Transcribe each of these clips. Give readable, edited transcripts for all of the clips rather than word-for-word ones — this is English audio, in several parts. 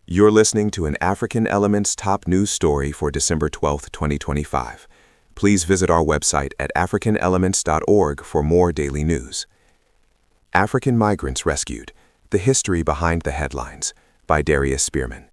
You're listening to an African Elements top news story for December 12, 2025. Please visit our website at africanelements.org for more daily news. African Migrants Rescued: The History Behind the Headlines by Darius Spearman.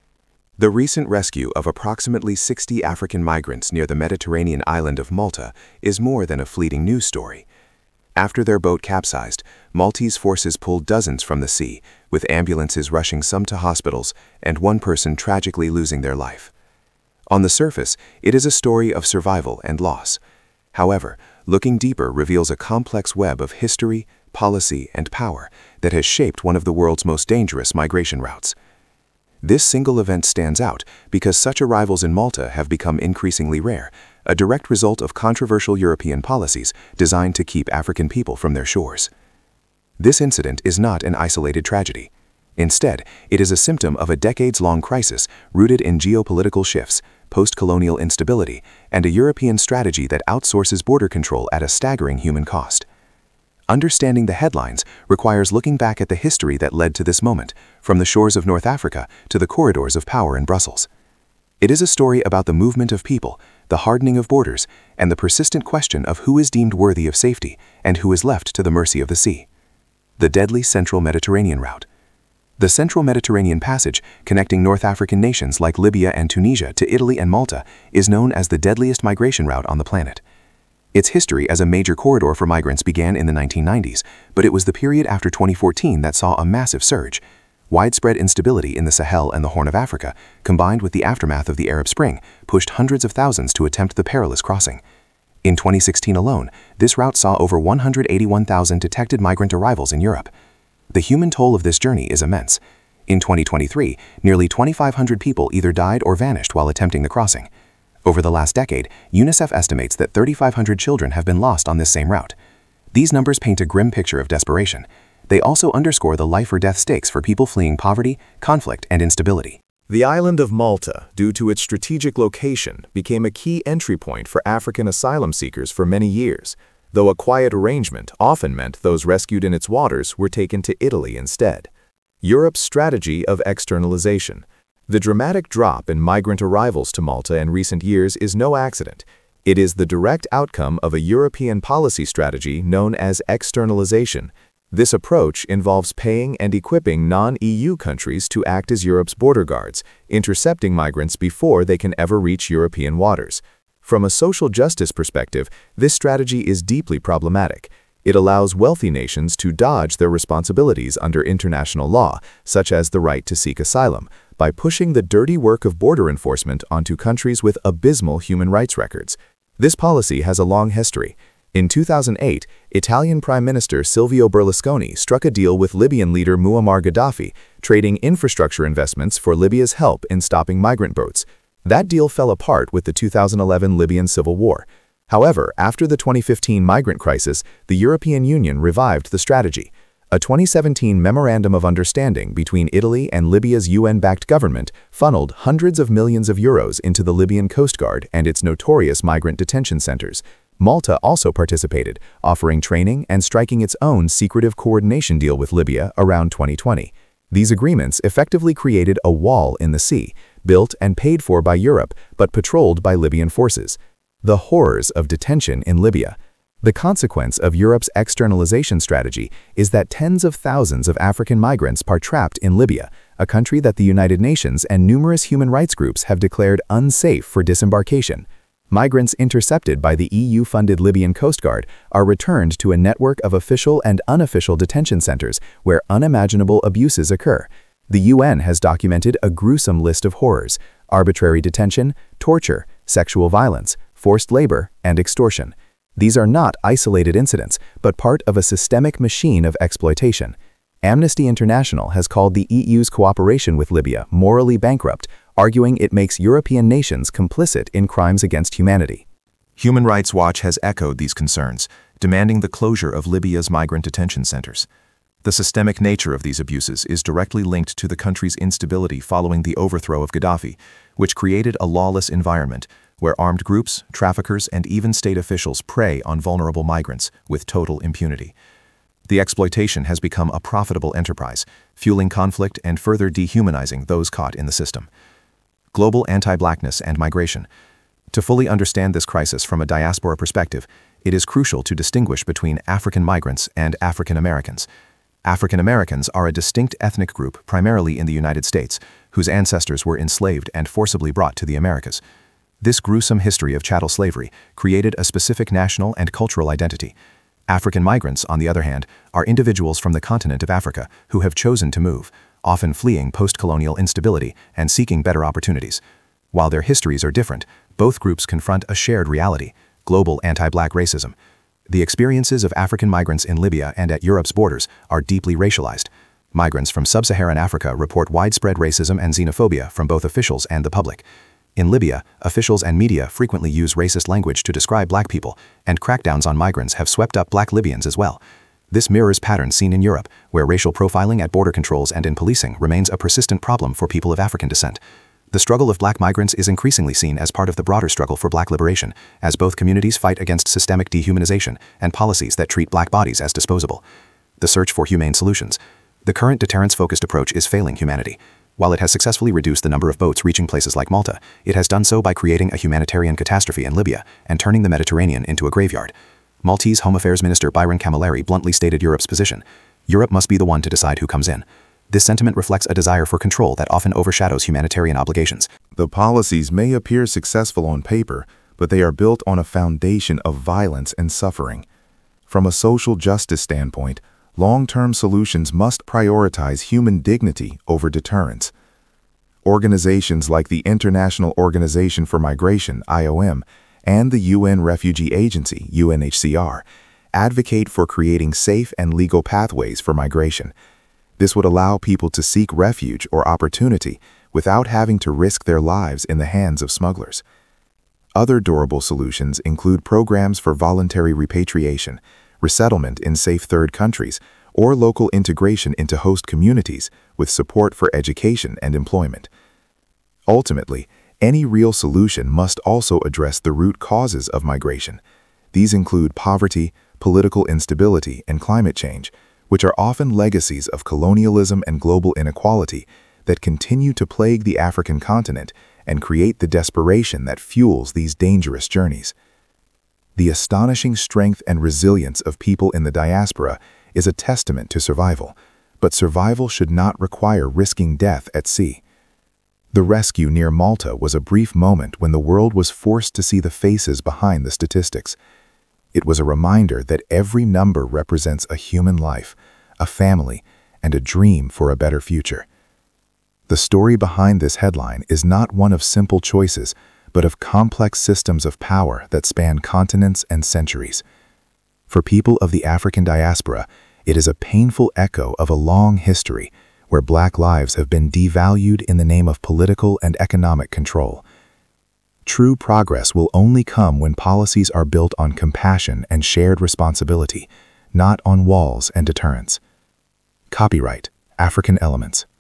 The recent rescue of approximately 60 African migrants near the Mediterranean island of Malta is more than a fleeting news story. After their boat capsized, Maltese forces pulled dozens from the sea, with ambulances rushing some to hospitals and one person tragically losing their life. On the surface, it is a story of survival and loss. However, looking deeper reveals a complex web of history, policy, and power that has shaped one of the world's most dangerous migration routes. This single event stands out because such arrivals in Malta have become increasingly rare, a direct result of controversial European policies designed to keep African people from their shores. This incident is not an isolated tragedy. Instead, it is a symptom of a decades-long crisis rooted in geopolitical shifts, post-colonial instability, and a European strategy that outsources border control at a staggering human cost. Understanding the headlines requires looking back at the history that led to this moment, from the shores of North Africa to the corridors of power in Brussels. It is a story about the movement of people, the hardening of borders, and the persistent question of who is deemed worthy of safety and who is left to the mercy of the sea. The deadly Central Mediterranean route. The Central Mediterranean Passage, connecting North African nations like Libya and Tunisia to Italy and Malta, is known as the deadliest migration route on the planet. Its history as a major corridor for migrants began in the 1990s, but it was the period after 2014 that saw a massive surge. Widespread instability in the Sahel and the Horn of Africa, combined with the aftermath of the Arab Spring, pushed hundreds of thousands to attempt the perilous crossing. In 2016 alone, this route saw over 181,000 detected migrant arrivals in Europe. The human toll of this journey is immense. In 2023, nearly 2,500 people either died or vanished while attempting the crossing. Over the last decade, UNICEF estimates that 3,500 children have been lost on this same route. These numbers paint a grim picture of desperation. They also underscore the life-or-death stakes for people fleeing poverty, conflict, and instability. The island of Malta, due to its strategic location, became a key entry point for African asylum seekers for many years, though a quiet arrangement often meant those rescued in its waters were taken to Italy instead. Europe's strategy of externalization. The dramatic drop in migrant arrivals to Malta in recent years is no accident. It is the direct outcome of a European policy strategy known as externalization. This approach involves paying and equipping non-EU countries to act as Europe's border guards, intercepting migrants before they can ever reach European waters. From a social justice perspective, this strategy is deeply problematic. It allows wealthy nations to dodge their responsibilities under international law, such as the right to seek asylum, by pushing the dirty work of border enforcement onto countries with abysmal human rights records. This policy has a long history. In 2008, Italian Prime Minister Silvio Berlusconi struck a deal with Libyan leader Muammar Gaddafi, trading infrastructure investments for Libya's help in stopping migrant boats. That deal fell apart with the 2011 Libyan civil war. However, after the 2015 migrant crisis, the European Union revived the strategy. A 2017 Memorandum of Understanding between Italy and Libya's UN-backed government funneled hundreds of millions of euros into the Libyan Coast Guard and its notorious migrant detention centers. Malta also participated, offering training and striking its own secretive coordination deal with Libya around 2020. These agreements effectively created a wall in the sea, built and paid for by Europe, but patrolled by Libyan forces. The horrors of detention in Libya. The consequence of Europe's externalization strategy is that tens of thousands of African migrants are trapped in Libya, a country that the United Nations and numerous human rights groups have declared unsafe for disembarkation. Migrants intercepted by the EU-funded Libyan Coast Guard are returned to a network of official and unofficial detention centers where unimaginable abuses occur. The UN has documented a gruesome list of horrors: arbitrary detention, torture, sexual violence, forced labor, and extortion. These are not isolated incidents, but part of a systemic machine of exploitation. Amnesty International has called the EU's cooperation with Libya morally bankrupt, arguing it makes European nations complicit in crimes against humanity. Human Rights Watch has echoed these concerns, demanding the closure of Libya's migrant detention centers. The systemic nature of these abuses is directly linked to the country's instability following the overthrow of Gaddafi, which created a lawless environment where armed groups, traffickers, and even state officials prey on vulnerable migrants with total impunity. The exploitation has become a profitable enterprise, fueling conflict and further dehumanizing those caught in the system. Global anti-blackness and migration. To fully understand this crisis from a diaspora perspective, it is crucial to distinguish between African migrants and African Americans. African Americans are a distinct ethnic group primarily in the United States, whose ancestors were enslaved and forcibly brought to the Americas. This gruesome history of chattel slavery created a specific national and cultural identity. African migrants, on the other hand, are individuals from the continent of Africa who have chosen to move, often fleeing post-colonial instability and seeking better opportunities. While their histories are different, both groups confront a shared reality: global anti-black racism. The experiences of African migrants in Libya and at Europe's borders are deeply racialized. Migrants from sub-Saharan Africa report widespread racism and xenophobia from both officials and the public. In Libya, officials and media frequently use racist language to describe black people, and crackdowns on migrants have swept up black Libyans as well. This mirrors patterns seen in Europe, where racial profiling at border controls and in policing remains a persistent problem for people of African descent. The struggle of black migrants is increasingly seen as part of the broader struggle for black liberation, as both communities fight against systemic dehumanization and policies that treat black bodies as disposable. The search for humane solutions. The current deterrence-focused approach is failing humanity. While it has successfully reduced the number of boats reaching places like Malta, it has done so by creating a humanitarian catastrophe in Libya and turning the Mediterranean into a graveyard. Maltese Home Affairs Minister Byron Camilleri bluntly stated Europe's position: Europe must be the one to decide who comes in. This sentiment reflects a desire for control that often overshadows humanitarian obligations. The policies may appear successful on paper, but they are built on a foundation of violence and suffering. From a social justice standpoint, long-term solutions must prioritize human dignity over deterrence. Organizations like the International Organization for Migration, IOM, and the UN Refugee Agency, UNHCR, advocate for creating safe and legal pathways for migration. This would allow people to seek refuge or opportunity without having to risk their lives in the hands of smugglers. Other durable solutions include programs for voluntary repatriation, resettlement in safe third countries, or local integration into host communities with support for education and employment. Ultimately, any real solution must also address the root causes of migration. These include poverty, political instability, and climate change, which are often legacies of colonialism and global inequality that continue to plague the African continent and create the desperation that fuels these dangerous journeys. The astonishing strength and resilience of people in the diaspora is a testament to survival, but survival should not require risking death at sea. The rescue near Malta was a brief moment when the world was forced to see the faces behind the statistics. It was a reminder that every number represents a human life, a family, and a dream for a better future. The story behind this headline is not one of simple choices, but of complex systems of power that span continents and centuries. For people of the African diaspora, it is a painful echo of a long history where black lives have been devalued in the name of political and economic control. True progress will only come when policies are built on compassion and shared responsibility, not on walls and deterrence. Copyright: African Elements.